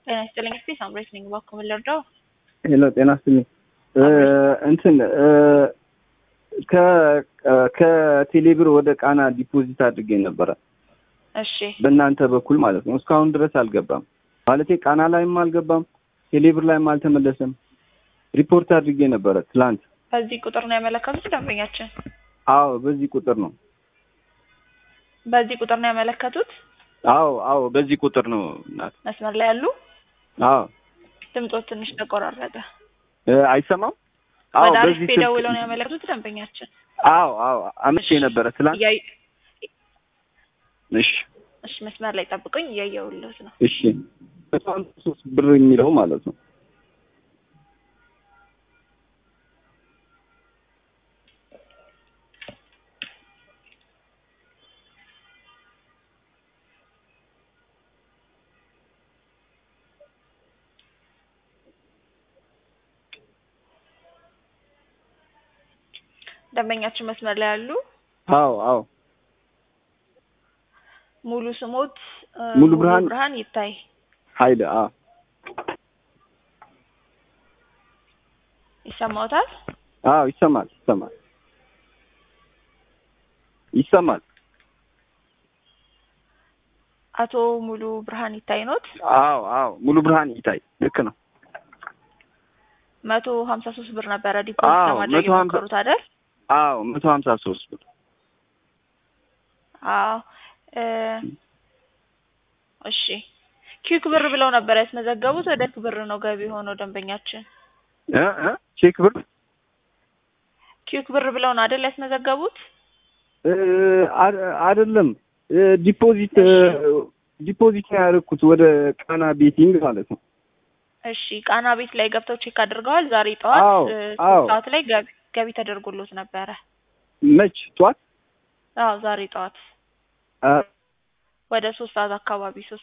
ጤና ይስጥልኝ። እስቲ ሳምሬት ነኝ። እባክዎ ምን ልርዳው? ሄሎ ጤና ይስጥልኝ። እንትን ከቴሌብር ወደ ቃና ዲፖዚት አድርጌ ነበረ። እሺ በእናንተ በኩል ማለት ነው። እስካሁን ድረስ አልገባም። ማለቴ ቃና ላይም አልገባም፣ ቴሌብር ላይም አልተመለሰም። ሪፖርት አድርጌ ነበረ ትላንት። በዚህ ቁጥር ነው ያመለከቱት ደንበኛችን? አዎ በዚህ ቁጥር ነው። በዚህ ቁጥር ነው ያመለከቱት? አዎ በዚህ ቁጥር ነው። እናት መስመር ላይ ያሉ? አዎ ድምጾ ትንሽ ተቆራረጠ። አይሰማም? ወደ አሪፍ ደውለው ነው ያመለከቱት ደንበኛችን? አዎ አምቼ ነበረ ትላንት። እሺ መስመር ላይ ጠብቁኝ፣ እያየሁልዎት ነው። እሺ 3 ብር የሚለው ማለት ነው። ደንበኛችን መስመር ላይ ያሉ? አዎ ሙሉ ስሞት ሙሉ ብርሃን ይታይ ኃይለ። ይሰማዎታል? አዎ ይሰማል። አቶ ሙሉ ብርሃን ይታይ ኖት? አዎ ሙሉ ብርሃን ይታይ ልክ ነው። 153 ብር ነበረ ዲፖዚት ለማድረግ የሞከሩት አይደል? አዎ 153 ብር። አዎ እሺ ኪክ ብር ብለው ነበር ያስመዘገቡት። ወደ ብር ነው ገቢ ሆኖ ደንበኛችን ቼክ ብር ኪክ ብር ብለው ነው አይደል ያስመዘገቡት? አይደለም ዲፖዚት ነው ያደረኩት ወደ ቃና ቤቲንግ ማለት ነው። እሺ ቃና ቤት ላይ ገብተው ቼክ አድርገዋል? ዛሬ ጠዋት 3 ሰዓት ላይ ገቢ ተደርጎሎት ነበረ። መች ጠዋት? ዛሬ ጠዋት ወደ 3 ሰዓት አካባቢ